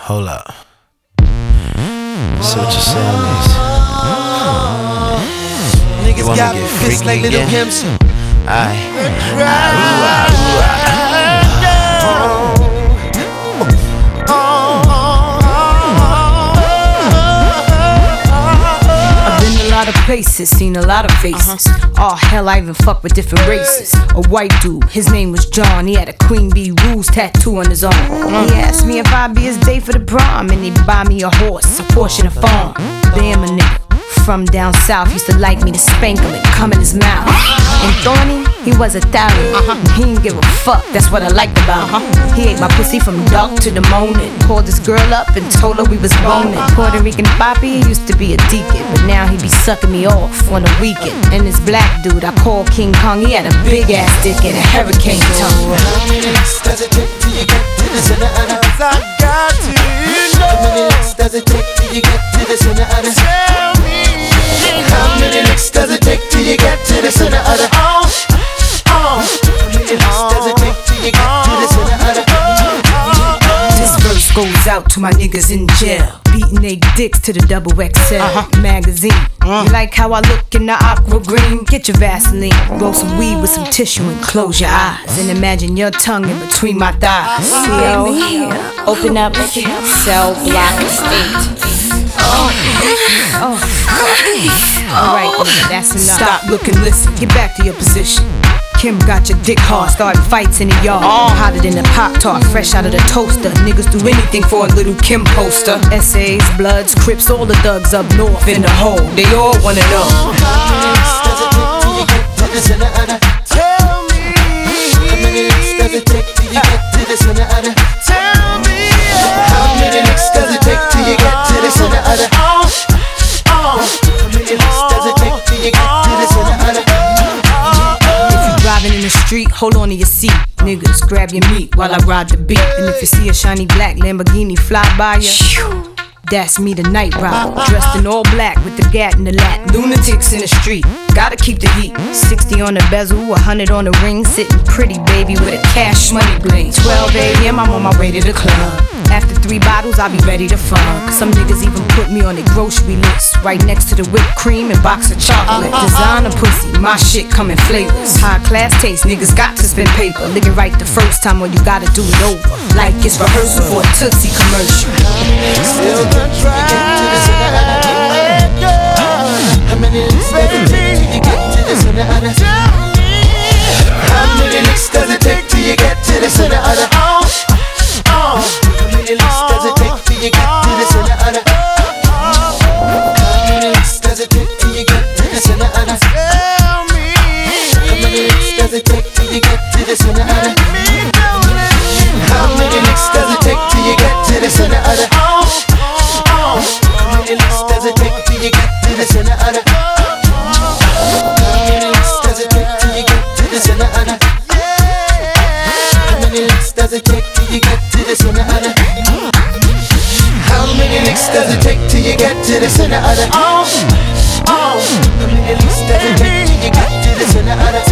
Hold up. See what you're saying is. Niggas got me fist like Little Kim's. Places, seen a lot of faces. Oh hell, I even fuck with different races. A white dude, his name was John. He had a Queen Bee Rules tattoo on his arm. He asked me if I'd be his date for the prom, and he'd buy me a horse, a Porsche, and a farm. Damn, a nigga from down south used to like me to spank him and come in his mouth. And Thorny, he was Italian. He didn't give a fuck, that's what I liked about him. He ate my pussy from dark to the morning. Called this girl up and told her we was boning. Puerto Rican Papi used to be a deacon, but now he be sucking me off on the weekend. And this black dude I call King Kong, he had a big ass dick and a hurricane tongue. How many licks does it take till you get to the center of the? I got to know. How many licks does it take till you get to the center of the? Tell me. How many licks does it take till you get to the center of the? How many licks does it take till you get to the center of the? This verse goes out to my niggas in jail, beating they dicks to the XXL magazine. You like how I look in the aqua green? Get your Vaseline, roll some weed with some tissue and close your eyes, and imagine your tongue in between my thighs. Open up, cell block state. Alright, that's enough. Stop, look, and listen. Get back to your position. Kim got your dick hard, starting fights in the yard. Hotter than a Pop-Tart, fresh out of the toaster. Niggas do anything for a little Kim poster. Essays, Bloods, Crips, all the thugs up north in the hole. They all wanna know. How many licks does it take till you get to the center of the? Tell me. How many licks does it take till you get to the center of the? Tell me. How many licks does it take till you get to the center of the? How many licks does it take till you get to the center of the? Driving in the street, hold on to your seat. Niggas, grab your meat while I ride the beat. And if you see a shiny black Lamborghini fly by ya, that's me, the night rider, dressed in all black with the gat in the lap. Lunatics in the street, gotta keep the heat. 60 on the bezel, 100 on the ring. Sitting pretty, baby, with a cash money bling. 12 a.m., I'm on my way to the club. After 3 bottles, I'll be ready to fuck. Some niggas even put me on their grocery list, right next to the whipped cream and box of chocolate. Designer pussy, my shit come in flavors. High class taste, niggas got to spend paper. Lick it right the first time, or you gotta do it over, like it's rehearsal for a Tootsie commercial. Still gonna try to get to the center of the? How many licks does it take till you get to the center of the? How many licks does it take till you get to the center of the? How many licks does it take till you get to the center of the? How many licks does it take till you get to the center of the? Tell me. How many licks does it take till you get to the center of the? How many licks does it take till you get to the center of the? How many licks does it take till you get to the center of the? How many licks does it take till you get to the center of the? How many licks does it take till you get to the center of the? How many licks does it take till you get to the center of the? How many licks does it take till you get to the center of the?